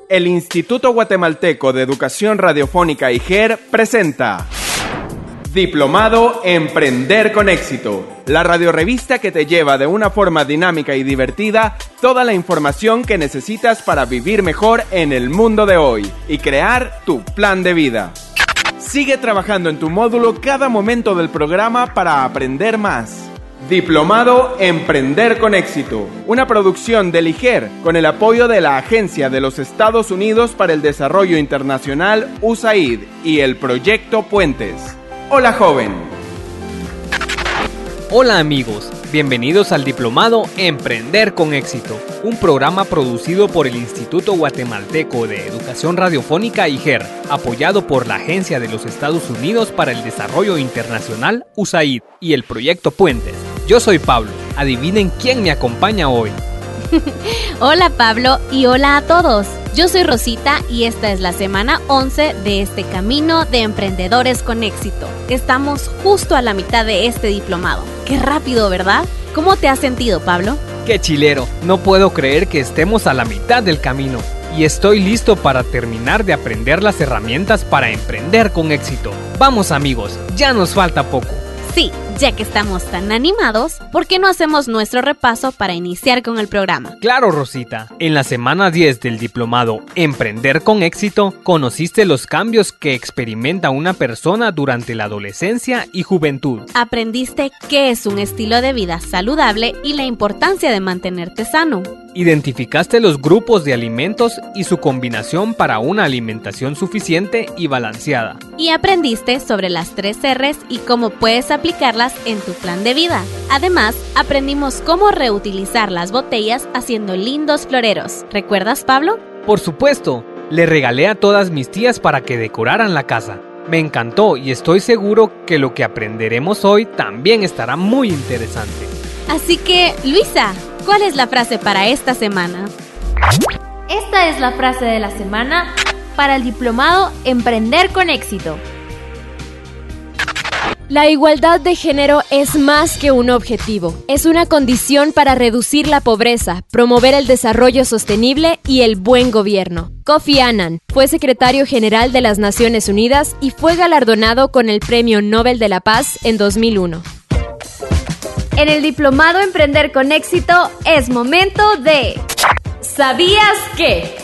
El Instituto Guatemalteco de Educación Radiofónica IGER presenta Diplomado Emprender con Éxito, la radiorevista que te lleva de una forma dinámica y divertida toda la información que necesitas para vivir mejor en el mundo de hoy y crear tu plan de vida. Sigue trabajando en tu módulo cada momento del programa para aprender más. Diplomado Emprender con Éxito, una producción del IGER con el apoyo de la Agencia de los Estados Unidos para el Desarrollo Internacional USAID y el Proyecto Puentes. Hola joven. Hola amigos, bienvenidos al Diplomado Emprender con Éxito, un programa producido por el Instituto Guatemalteco de Educación Radiofónica IGER, apoyado por la Agencia de los Estados Unidos para el Desarrollo Internacional USAID y el Proyecto Puentes. Yo soy Pablo, adivinen quién me acompaña hoy. Hola Pablo y hola a todos. Yo soy Rosita y esta es la semana 11 de este camino de emprendedores con éxito. Estamos justo a la mitad de este diplomado. Qué rápido, ¿verdad? ¿Cómo te has sentido, Pablo? ¡Qué chilero! No puedo creer que estemos a la mitad del camino. Y estoy listo para terminar de aprender las herramientas para emprender con éxito. Vamos amigos, ya nos falta poco. Sí, ya que estamos tan animados, ¿por qué no hacemos nuestro repaso para iniciar con el programa? Claro, Rosita. En la semana 10 del diplomado Emprender con Éxito, conociste los cambios que experimenta una persona durante la adolescencia y juventud. Aprendiste qué es un estilo de vida saludable y la importancia de mantenerte sano. Identificaste los grupos de alimentos y su combinación para una alimentación suficiente y balanceada. Y aprendiste sobre las 3 R's y cómo puedes aplicarlas en tu plan de vida. Además, aprendimos cómo reutilizar las botellas haciendo lindos floreros. ¿Recuerdas, Pablo? Por supuesto, le regalé a todas mis tías para que decoraran la casa. Me encantó y estoy seguro que lo que aprenderemos hoy también estará muy interesante. Así que, Luisa, ¿cuál es la frase para esta semana? Esta es la frase de la semana para el diplomado Emprender con Éxito. La igualdad de género es más que un objetivo, es una condición para reducir la pobreza, promover el desarrollo sostenible y el buen gobierno. Kofi Annan fue secretario general de las Naciones Unidas y fue galardonado con el Premio Nobel de la Paz en 2001. En el diplomado Emprender con Éxito es momento de ¿Sabías qué?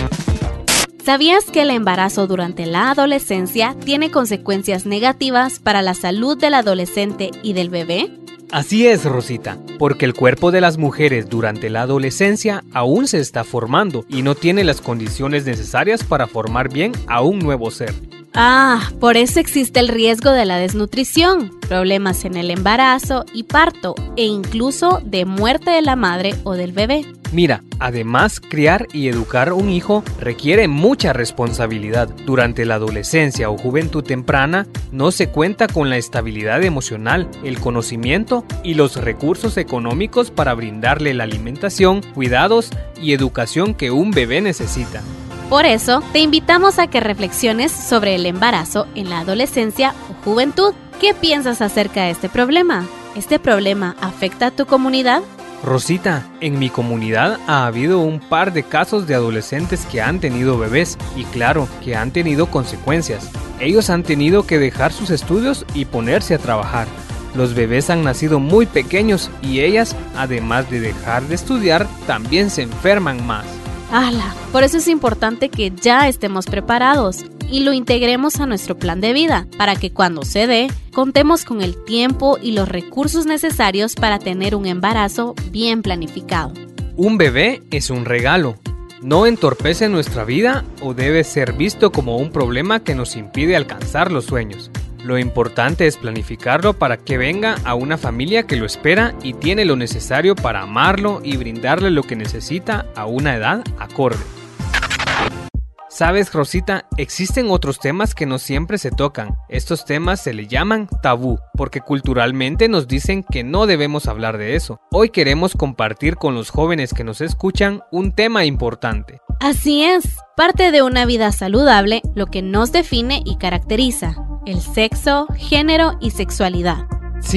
¿Sabías que el embarazo durante la adolescencia tiene consecuencias negativas para la salud del adolescente y del bebé? Así es, Rosita, porque el cuerpo de las mujeres durante la adolescencia aún se está formando y no tiene las condiciones necesarias para formar bien a un nuevo ser. Ah, por eso existe el riesgo de la desnutrición, problemas en el embarazo y parto e incluso de muerte de la madre o del bebé. Mira, además, criar y educar un hijo requiere mucha responsabilidad. Durante la adolescencia o juventud temprana, no se cuenta con la estabilidad emocional, el conocimiento y los recursos económicos para brindarle la alimentación, cuidados y educación que un bebé necesita. Por eso, te invitamos a que reflexiones sobre el embarazo en la adolescencia o juventud. ¿Qué piensas acerca de este problema? ¿Este problema afecta a tu comunidad? Rosita, en mi comunidad ha habido un par de casos de adolescentes que han tenido bebés y claro, que han tenido consecuencias. Ellos han tenido que dejar sus estudios y ponerse a trabajar. Los bebés han nacido muy pequeños y ellas, además de dejar de estudiar, también se enferman más. ¡Hala! Por eso es importante que ya estemos preparados y lo integremos a nuestro plan de vida, para que cuando se dé, contemos con el tiempo y los recursos necesarios para tener un embarazo bien planificado. Un bebé es un regalo. No entorpece nuestra vida o debe ser visto como un problema que nos impide alcanzar los sueños. Lo importante es planificarlo para que venga a una familia que lo espera y tiene lo necesario para amarlo y brindarle lo que necesita a una edad acorde. ¿Sabes, Rosita? Existen otros temas que no siempre se tocan. Estos temas se le llaman tabú, porque culturalmente nos dicen que no debemos hablar de eso. Hoy queremos compartir con los jóvenes que nos escuchan un tema importante. Así es, parte de una vida saludable, lo que nos define y caracteriza: el sexo, género y sexualidad. Sí,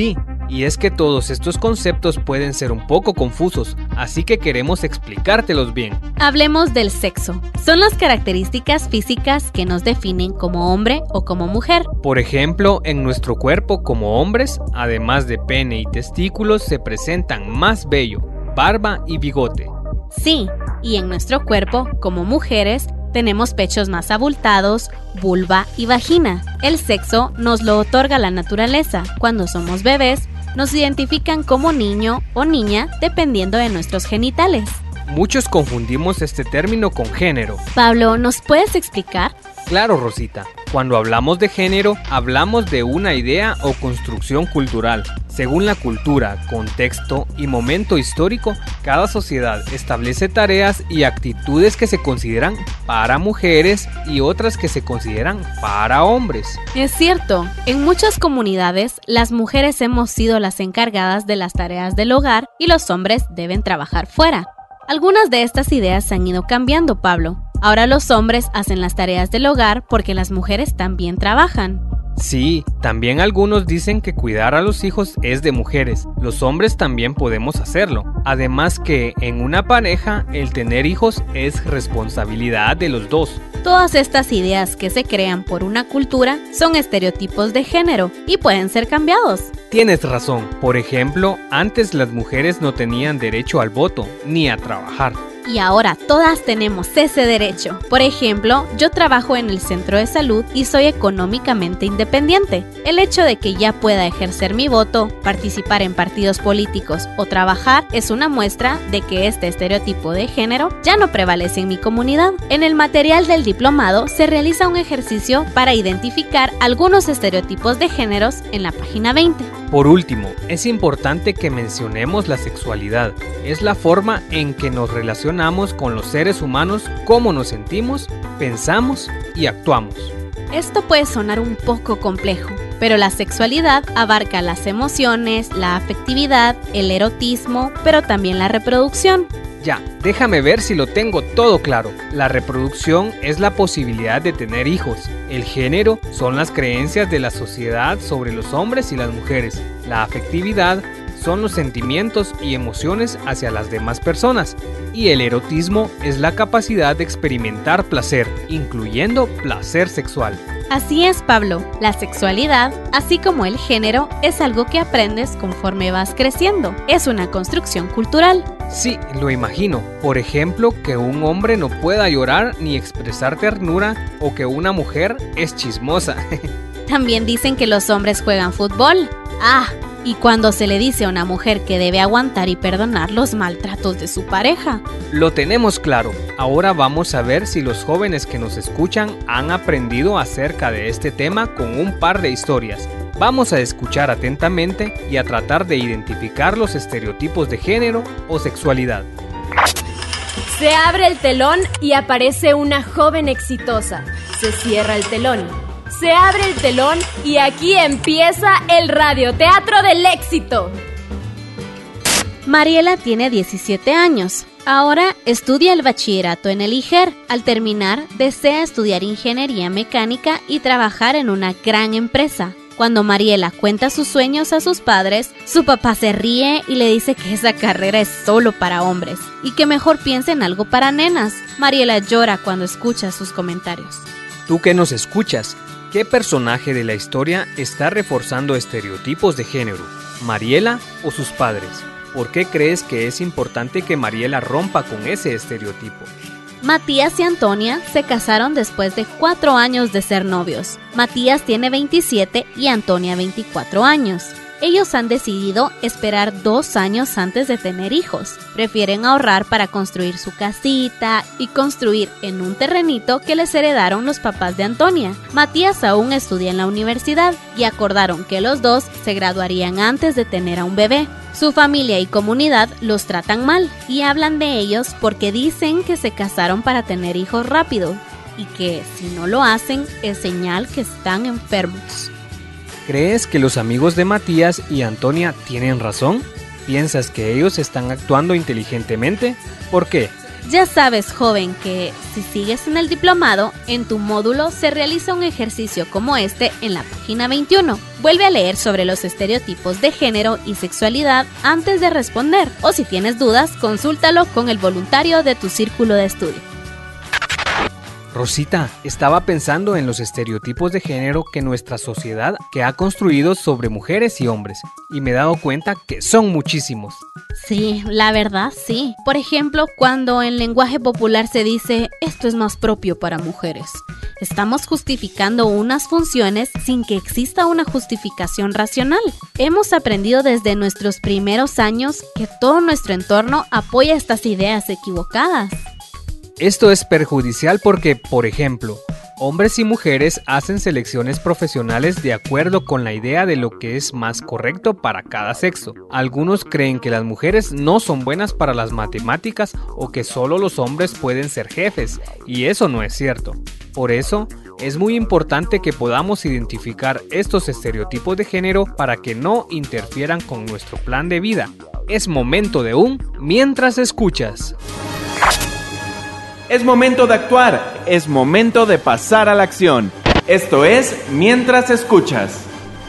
Y es que todos estos conceptos pueden ser un poco confusos, así que queremos explicártelos bien. Hablemos del sexo. Son las características físicas que nos definen como hombre o como mujer. Por ejemplo, en nuestro cuerpo como hombres, además de pene y testículos, se presentan más vello, barba y bigote. Sí, y en nuestro cuerpo como mujeres, tenemos pechos más abultados, vulva y vagina. El sexo nos lo otorga la naturaleza. Cuando somos bebés, nos identifican como niño o niña dependiendo de nuestros genitales. Muchos confundimos este término con género. Pablo, ¿nos puedes explicar? Claro, Rosita. Cuando hablamos de género, hablamos de una idea o construcción cultural. Según la cultura, contexto y momento histórico, cada sociedad establece tareas y actitudes que se consideran para mujeres y otras que se consideran para hombres. Es cierto, en muchas comunidades las mujeres hemos sido las encargadas de las tareas del hogar y los hombres deben trabajar fuera. Algunas de estas ideas se han ido cambiando, Pablo. Ahora los hombres hacen las tareas del hogar porque las mujeres también trabajan. Sí, también algunos dicen que cuidar a los hijos es de mujeres. Los hombres también podemos hacerlo. Además que en una pareja el tener hijos es responsabilidad de los dos. Todas estas ideas que se crean por una cultura son estereotipos de género y pueden ser cambiados. Tienes razón. Por ejemplo, antes las mujeres no tenían derecho al voto ni a trabajar. Y ahora todas tenemos ese derecho. Por ejemplo, yo trabajo en el centro de salud y soy económicamente independiente. El hecho de que ya pueda ejercer mi voto, participar en partidos políticos o trabajar es una muestra de que este estereotipo de género ya no prevalece en mi comunidad. En el material del diplomado se realiza un ejercicio para identificar algunos estereotipos de géneros en la página 20. Por último, es importante que mencionemos la sexualidad. Es la forma en que nos relacionamos con los seres humanos, cómo nos sentimos, pensamos y actuamos. Esto puede sonar un poco complejo, pero la sexualidad abarca las emociones, la afectividad, el erotismo, pero también la reproducción. Ya, déjame ver si lo tengo todo claro. La reproducción es la posibilidad de tener hijos. El género son las creencias de la sociedad sobre los hombres y las mujeres. La afectividad son los sentimientos y emociones hacia las demás personas. Y el erotismo es la capacidad de experimentar placer, incluyendo placer sexual. Así es, Pablo. La sexualidad, así como el género, es algo que aprendes conforme vas creciendo. Es una construcción cultural. Sí, lo imagino. Por ejemplo, que un hombre no pueda llorar ni expresar ternura o que una mujer es chismosa. También dicen que los hombres juegan fútbol. Y cuando se le dice a una mujer que debe aguantar y perdonar los maltratos de su pareja. Lo tenemos claro. Ahora vamos a ver si los jóvenes que nos escuchan han aprendido acerca de este tema con un par de historias. Vamos a escuchar atentamente y a tratar de identificar los estereotipos de género o sexualidad. Se abre el telón y aparece una joven exitosa. Se cierra el telón. Se abre el telón y aquí empieza el radioteatro del éxito. Mariela tiene 17 años. Ahora estudia el bachillerato en el IGER. Al terminar, desea estudiar ingeniería mecánica y trabajar en una gran empresa. Cuando Mariela cuenta sus sueños a sus padres, su papá se ríe y le dice que esa carrera es solo para hombres y que mejor piense en algo para nenas. Mariela llora cuando escucha sus comentarios. Tú que nos escuchas, ¿qué personaje de la historia está reforzando estereotipos de género? ¿Mariela o sus padres? ¿Por qué crees que es importante que Mariela rompa con ese estereotipo? Matías y Antonia se casaron después de 4 años de ser novios. Matías tiene 27 y Antonia 24 años. Ellos han decidido esperar 2 años antes de tener hijos. Prefieren ahorrar para construir su casita y construir en un terrenito que les heredaron los papás de Antonia. Matías aún estudia en la universidad y acordaron que los dos se graduarían antes de tener a un bebé. Su familia y comunidad los tratan mal y hablan de ellos porque dicen que se casaron para tener hijos rápido y que si no lo hacen es señal que están enfermos. ¿Crees que los amigos de Matías y Antonia tienen razón? ¿Piensas que ellos están actuando inteligentemente? ¿Por qué? Ya sabes, joven, que si sigues en el diplomado, en tu módulo se realiza un ejercicio como este en la página 21. Vuelve a leer sobre los estereotipos de género y sexualidad antes de responder, o si tienes dudas, consúltalo con el voluntario de tu círculo de estudio. Rosita, estaba pensando en los estereotipos de género que nuestra sociedad que ha construido sobre mujeres y hombres, y me he dado cuenta que son muchísimos. Sí, la verdad sí. Por ejemplo, cuando en lenguaje popular se dice esto es más propio para mujeres, estamos justificando unas funciones sin que exista una justificación racional. Hemos aprendido desde nuestros primeros años que todo nuestro entorno apoya estas ideas equivocadas. Esto es perjudicial porque, por ejemplo, hombres y mujeres hacen selecciones profesionales de acuerdo con la idea de lo que es más correcto para cada sexo. Algunos creen que las mujeres no son buenas para las matemáticas o que solo los hombres pueden ser jefes, y eso no es cierto. Por eso, es muy importante que podamos identificar estos estereotipos de género para que no interfieran con nuestro plan de vida. Es momento de un Mientras Escuchas. Es momento de actuar, es momento de pasar a la acción. Esto es Mientras Escuchas.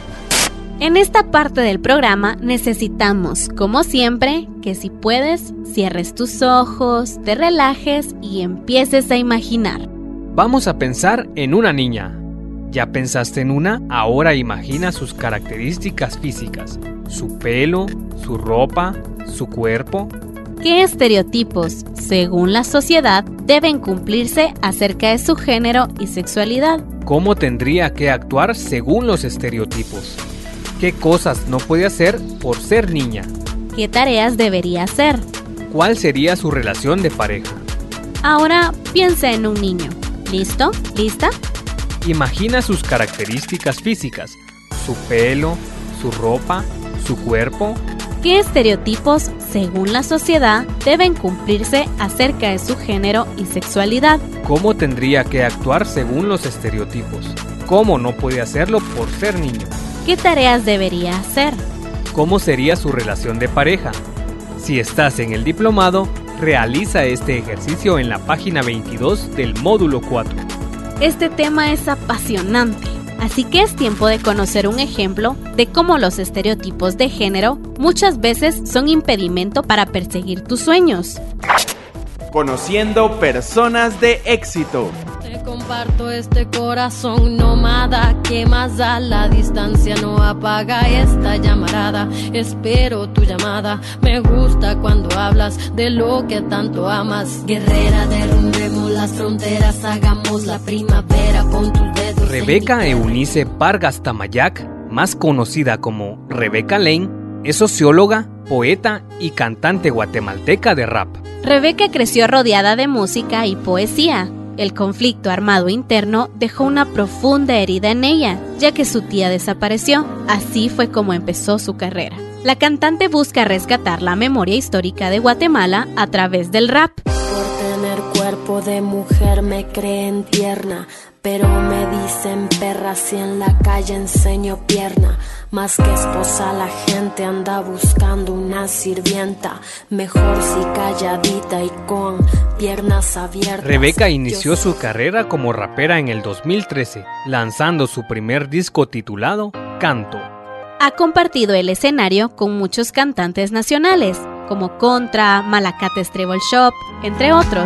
En esta parte del programa necesitamos, como siempre, que si puedes, cierres tus ojos, te relajes y empieces a imaginar. Vamos a pensar en una niña. ¿Ya pensaste en una? Ahora imagina sus características físicas, su pelo, su ropa, su cuerpo. ¿Qué estereotipos, según la sociedad, deben cumplirse acerca de su género y sexualidad? ¿Cómo tendría que actuar según los estereotipos? ¿Qué cosas no puede hacer por ser niña? ¿Qué tareas debería hacer? ¿Cuál sería su relación de pareja? Ahora piensa en un niño. ¿Listo? ¿Lista? Imagina sus características físicas, su pelo, su ropa, su cuerpo. ¿Qué estereotipos, según la sociedad, deben cumplirse acerca de su género y sexualidad? ¿Cómo tendría que actuar según los estereotipos? ¿Cómo no puede hacerlo por ser niño? ¿Qué tareas debería hacer? ¿Cómo sería su relación de pareja? Si estás en el diplomado, realiza este ejercicio en la página 22 del módulo 4. Este tema es apasionante. Así que es tiempo de conocer un ejemplo de cómo los estereotipos de género muchas veces son impedimento para perseguir tus sueños. Conociendo personas de éxito. Te comparto este corazón nómada, que más da la distancia no apaga esta llamarada. Espero tu llamada, me gusta cuando hablas de lo que tanto amas. Guerrera, derrumbemos las fronteras, hagamos la primavera, pon tus dedos. Rebeca Eunice Vargas Tamayac, más conocida como Rebeca Lane, es socióloga, poeta y cantante guatemalteca de rap. Rebeca creció rodeada de música y poesía. El conflicto armado interno dejó una profunda herida en ella, ya que su tía desapareció. Así fue como empezó su carrera. La cantante busca rescatar la memoria histórica de Guatemala a través del rap. Por tener cuerpo de mujer me creen tierna, pero me dicen perra si en la calle enseño pierna. Más que esposa la gente anda buscando una sirvienta, mejor si calladita y con piernas abiertas. Rebeca inició su carrera como rapera en el 2013, lanzando su primer disco titulado Canto. Ha compartido el escenario con muchos cantantes nacionales, como Contra, Malacates Treble Shop, entre otros.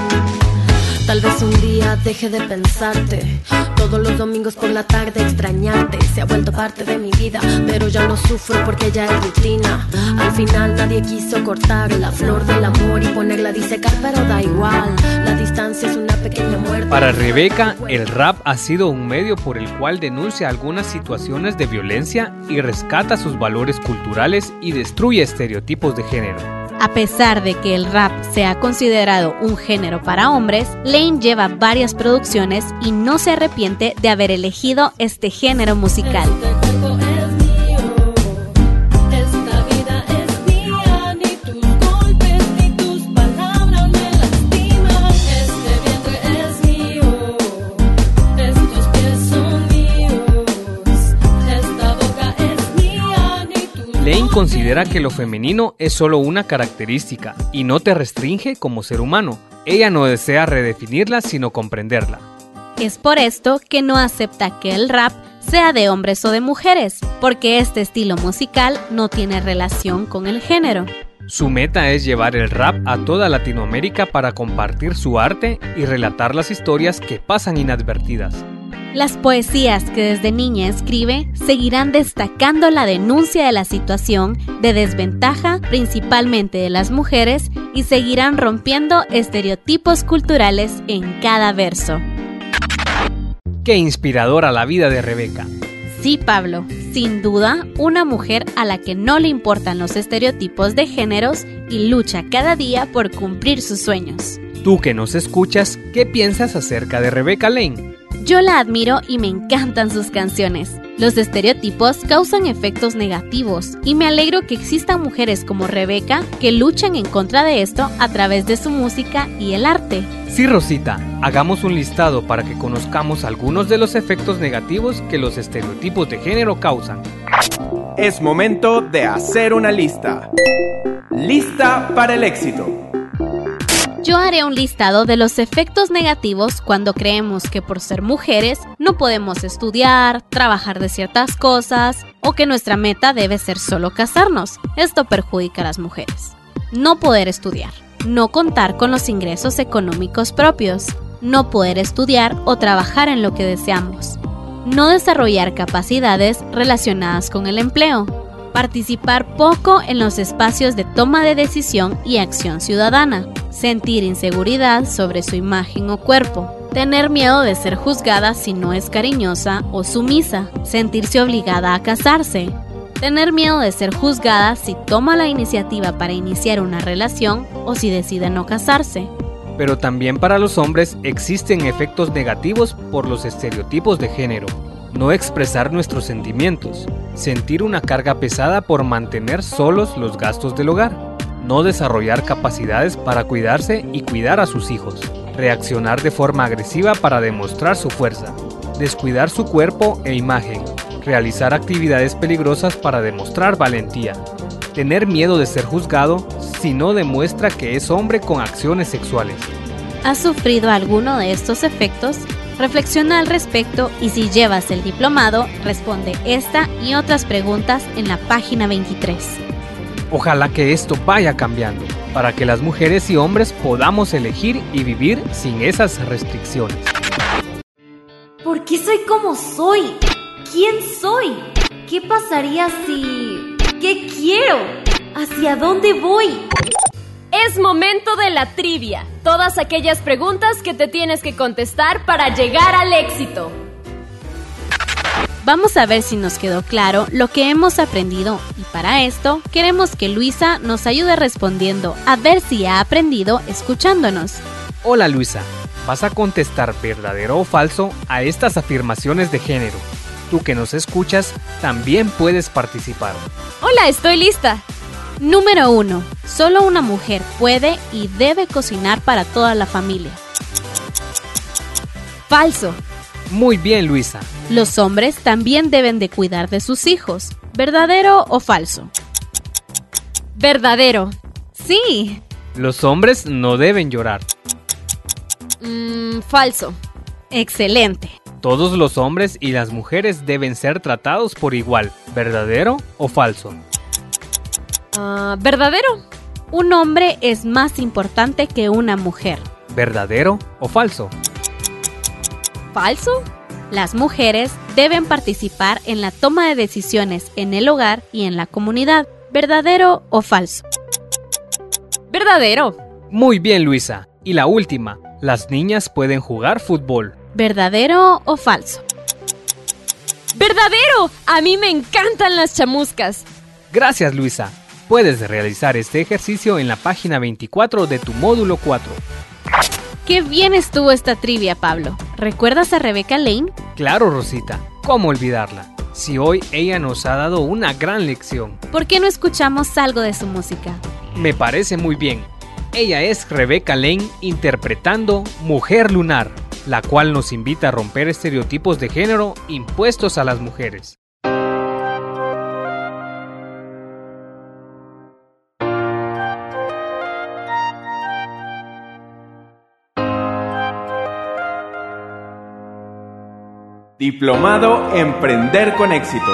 Tal vez un día deje de pensarte, todos los domingos por la tarde extrañarte. Se ha vuelto parte de mi vida, pero ya no sufro porque ya es rutina. Al final nadie quiso cortar la flor del amor y ponerla a disecar, pero da igual, la distancia es una pequeña muerte. Para Rebeca, el rap ha sido un medio por el cual denuncia algunas situaciones de violencia y rescata sus valores culturales y destruye estereotipos de género. A pesar de que el rap sea considerado un género para hombres, Lane lleva varias producciones y no se arrepiente de haber elegido este género musical. Lane considera que lo femenino es solo una característica y no te restringe como ser humano. Ella no desea redefinirla, sino comprenderla. Es por esto que no acepta que el rap sea de hombres o de mujeres, porque este estilo musical no tiene relación con el género. Su meta es llevar el rap a toda Latinoamérica para compartir su arte y relatar las historias que pasan inadvertidas. Las poesías que desde niña escribe seguirán destacando la denuncia de la situación de desventaja, principalmente de las mujeres, y seguirán rompiendo estereotipos culturales en cada verso. ¡Qué inspiradora la vida de Rebeca! Sí, Pablo, sin duda, una mujer a la que no le importan los estereotipos de géneros y lucha cada día por cumplir sus sueños. Tú que nos escuchas, ¿qué piensas acerca de Rebecca Lane? Yo la admiro y me encantan sus canciones. Los estereotipos causan efectos negativos y me alegro que existan mujeres como Rebeca que luchan en contra de esto a través de su música y el arte. Sí, Rosita, hagamos un listado para que conozcamos algunos de los efectos negativos que los estereotipos de género causan. Es momento de hacer una lista. Lista para el éxito. Yo haré un listado de los efectos negativos cuando creemos que por ser mujeres no podemos estudiar, trabajar de ciertas cosas o que nuestra meta debe ser solo casarnos. Esto perjudica a las mujeres. No poder estudiar, no contar con los ingresos económicos propios, no poder estudiar o trabajar en lo que deseamos, no desarrollar capacidades relacionadas con el empleo, participar poco en los espacios de toma de decisión y acción ciudadana, sentir inseguridad sobre su imagen o cuerpo, tener miedo de ser juzgada si no es cariñosa o sumisa, sentirse obligada a casarse, tener miedo de ser juzgada si toma la iniciativa para iniciar una relación o si decide no casarse. Pero también para los hombres existen efectos negativos por los estereotipos de género. No expresar nuestros sentimientos, sentir una carga pesada por mantener solos los gastos del hogar, no desarrollar capacidades para cuidarse y cuidar a sus hijos, reaccionar de forma agresiva para demostrar su fuerza, descuidar su cuerpo e imagen, realizar actividades peligrosas para demostrar valentía, tener miedo de ser juzgado si no demuestra que es hombre con acciones sexuales. ¿Has sufrido alguno de estos efectos? Reflexiona al respecto y si llevas el diplomado, responde esta y otras preguntas en la página 23. Ojalá que esto vaya cambiando, para que las mujeres y hombres podamos elegir y vivir sin esas restricciones. ¿Por qué soy como soy? ¿Quién soy? ¿Qué pasaría si...? ¿Qué quiero? ¿Hacia dónde voy? Es momento de la trivia. Todas aquellas preguntas que te tienes que contestar para llegar al éxito. Vamos a ver si nos quedó claro lo que hemos aprendido y para esto queremos que Luisa nos ayude respondiendo a ver si ha aprendido escuchándonos. Hola Luisa, vas a contestar verdadero o falso a estas afirmaciones de género. Tú que nos escuchas también puedes participar. Hola, estoy lista. Número 1. Solo una mujer puede y debe cocinar para toda la familia. Falso. Muy bien, Luisa. Los hombres también deben de cuidar de sus hijos. ¿Verdadero o falso? Verdadero. Sí. Los hombres no deben llorar. Falso. Excelente. Todos los hombres y las mujeres deben ser tratados por igual. ¿Verdadero o falso? Verdadero. Un hombre es más importante que una mujer. ¿Verdadero o falso? Falso. Las mujeres deben participar en la toma de decisiones en el hogar y en la comunidad. ¿Verdadero o falso? Verdadero. Muy bien, Luisa. Y la última, las niñas pueden jugar fútbol. ¿Verdadero o falso? ¡Verdadero! A mí me encantan las chamuscas. Gracias, Luisa. Puedes realizar este ejercicio en la página 24 de tu módulo 4. ¡Qué bien estuvo esta trivia, Pablo! ¿Recuerdas a Rebecca Lane? Claro, Rosita. ¿Cómo olvidarla? Si hoy ella nos ha dado una gran lección. ¿Por qué no escuchamos algo de su música? Me parece muy bien. Ella es Rebecca Lane interpretando Mujer Lunar, la cual nos invita a romper estereotipos de género impuestos a las mujeres. Diplomado Emprender con Éxito.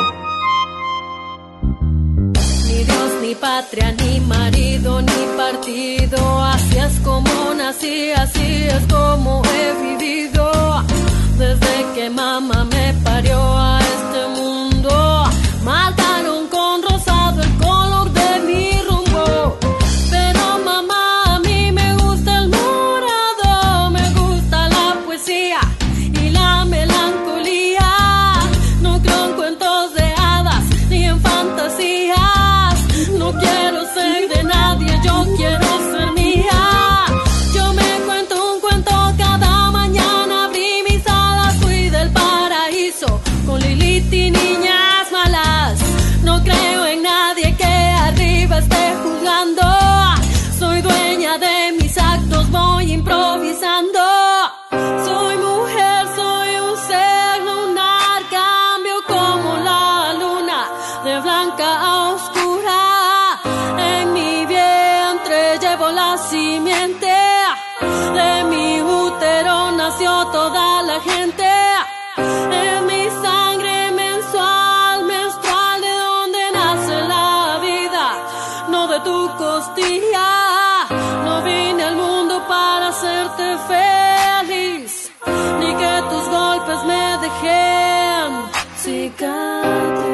Ni Dios, ni patria, ni marido, ni partido. Así es como nací, así es como he vivido. Desde que mamá me parió a este mundo, mataron con rosado el color de mi rumbo. Pero mamá, a mí me gusta el morado, me gusta la poesía y la melancolía. No creo en cuentos de hadas ni en fantasías. No quiero ser de nadie, yo quiero ser mía. Yo me cuento un cuento cada mañana, abrí mis alas, fui del paraíso con Lilith y niñas malas. No creo en nadie que arriba esté juzgando. Soy dueña de mis actos, voy improvisando. Soy mujer, soy un ser lunar, cambio como la luna de blanca a oscura. En mi vientre llevo la simiente, de mi útero nació toda la gente. En mi sangre menstrual, de donde nace la vida, no de tu costilla. No vine al mundo para hacerte feliz, ni que tus golpes me dejen cicatriz.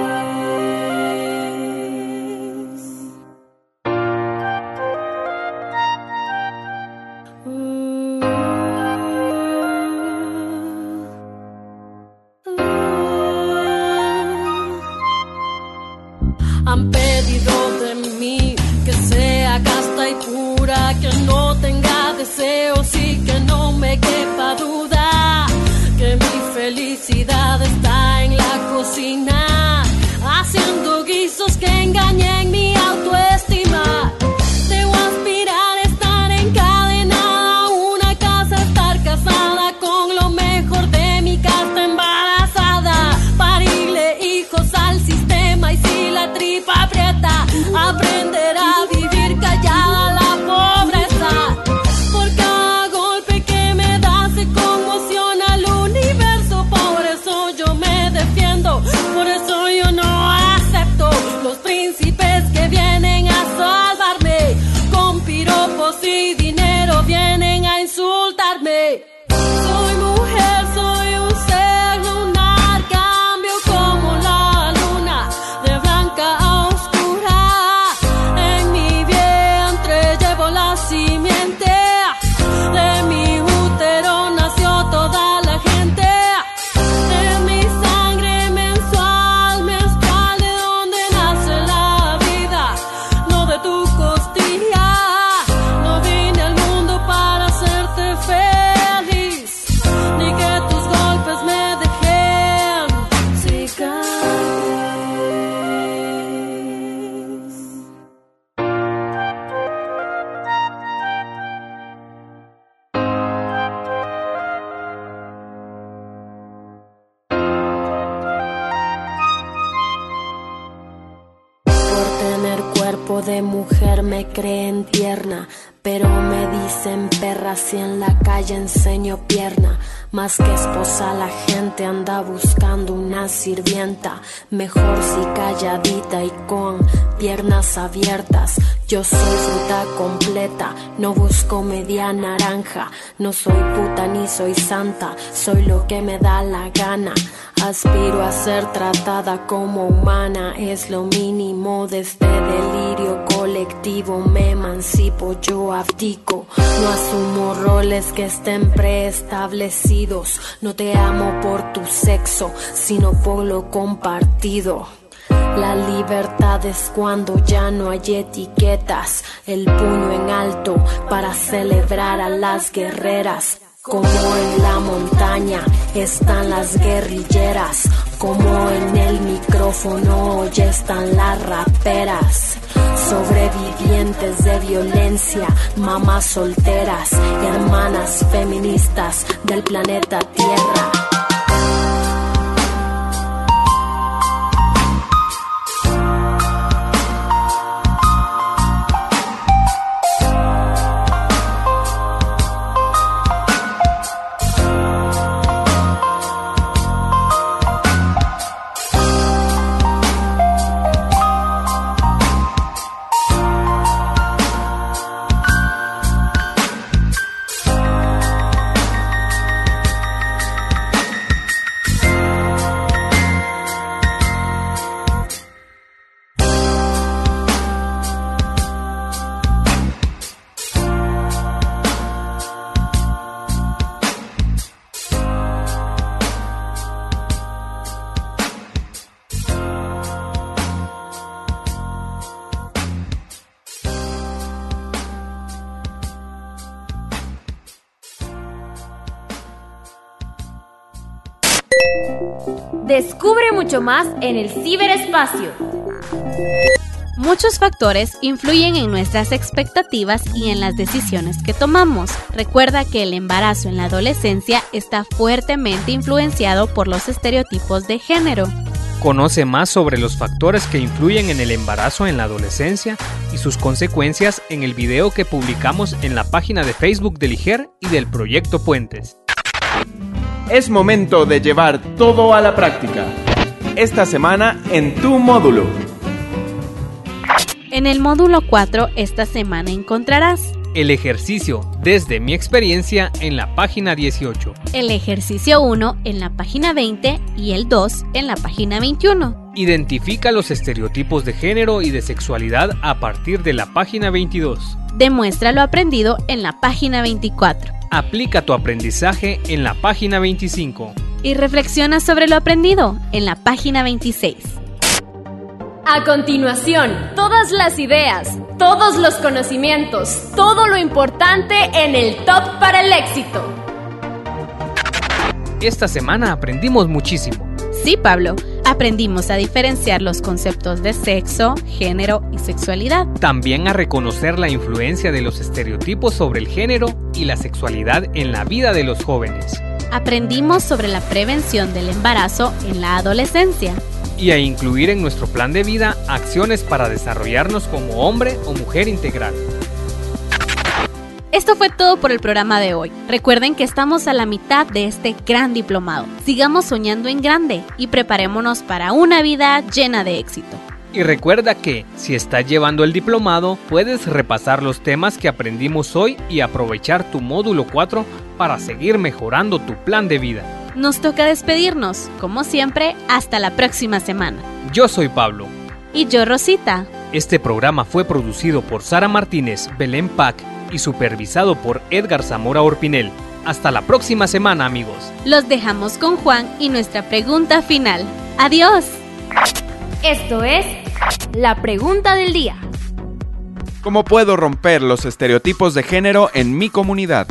Han pedido de mí que sea casta y pura, que no tenga deseos y que no me quepa duda, que mi felicidad está en la cocina, haciendo guisos que engañen mi autoestima. Debo aspirar a estar encadenada a una casa, estar casada con lo mejor de mi casta, embarazada, parirle hijos al sistema, y si la tripa aprieta, aprender a vivir callada la pobreza. Por cada golpe que me da se conmociona el universo, por eso yo me defiendo, por eso yo no acepto los príncipes que vienen a salvarme, con piropos y dinero vienen a insultarme. Soy mujer, soy un ser lunar, cambio como la luna de blanca a oscura. En mi vientre llevo la simiente, de mi útero nació toda la gente. En mi sangre menstrual, de donde nace la vida, no de tu costilla. No vine al mundo para hacerte feliz, ni que tus golpes me dejen cicatriz. Por tener cuerpo de mujer me creen tierna, pero me dicen perra si en la calle enseño pierna. Más que esposa la gente anda buscando una sirvienta, mejor si calladita y con piernas abiertas. Yo soy fruta completa, no busco media naranja. No soy puta ni soy santa, soy lo que me da la gana. Aspiro a ser tratada como humana, es lo mínimo de este delirio colectivo. Me emancipo, yo abdico, no asumo roles que estén preestablecidos. No te amo por tu sexo, sino por lo compartido. La libertad es cuando ya no hay etiquetas, el puño en alto para celebrar a las guerreras. Como en la montaña están las guerrilleras, como en el micrófono hoy están las raperas. Sobrevivientes de violencia, mamás solteras, hermanas feministas del planeta Tierra. Descubre mucho más en el ciberespacio. Muchos factores influyen en nuestras expectativas y en las decisiones que tomamos. Recuerda que el embarazo en la adolescencia está fuertemente influenciado por los estereotipos de género. Conoce más sobre los factores que influyen en el embarazo en la adolescencia y sus consecuencias en el video que publicamos en la página de Facebook del IGER y del Proyecto Puentes. Es momento de llevar todo a la práctica. Esta semana en tu módulo. En el módulo 4 esta semana encontrarás el ejercicio desde mi experiencia en la página 18, el ejercicio 1 en la página 20 y el 2 en la página 21. Identifica los estereotipos de género y de sexualidad a partir de la página 22. Demuestra lo aprendido en la página 24. Aplica tu aprendizaje en la página 25. Y reflexiona sobre lo aprendido en la página 26. A continuación, todas las ideas, todos los conocimientos, todo lo importante en el Top para el Éxito. Esta semana aprendimos muchísimo. Sí, Pablo, aprendimos a diferenciar los conceptos de sexo, género y sexualidad. También a reconocer la influencia de los estereotipos sobre el género y la sexualidad en la vida de los jóvenes. Aprendimos sobre la prevención del embarazo en la adolescencia. Y a incluir en nuestro plan de vida acciones para desarrollarnos como hombre o mujer integral. Esto fue todo por el programa de hoy. Recuerden que estamos a la mitad de este gran diplomado. Sigamos soñando en grande y preparémonos para una vida llena de éxito. Y recuerda que, si estás llevando el diplomado, puedes repasar los temas que aprendimos hoy y aprovechar tu módulo 4 para seguir mejorando tu plan de vida. Nos toca despedirnos. Como siempre, hasta la próxima semana. Yo soy Pablo. Y yo, Rosita. Este programa fue producido por Sara Martínez, Belén Pac y supervisado por Edgar Zamora Orpinel. Hasta la próxima semana, amigos. Los dejamos con Juan y nuestra pregunta final. ¡Adiós! Esto es la pregunta del día. ¿Cómo puedo romper los estereotipos de género en mi comunidad?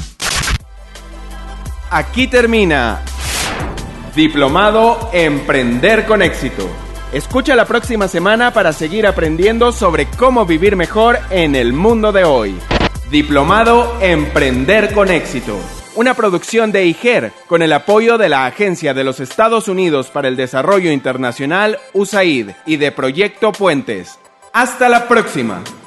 Aquí termina Diplomado Emprender con Éxito. Escucha la próxima semana para seguir aprendiendo sobre cómo vivir mejor en el mundo de hoy. Diplomado Emprender con Éxito. Una producción de IGER con el apoyo de la Agencia de los Estados Unidos para el Desarrollo Internacional, USAID, y de Proyecto Puentes. ¡Hasta la próxima!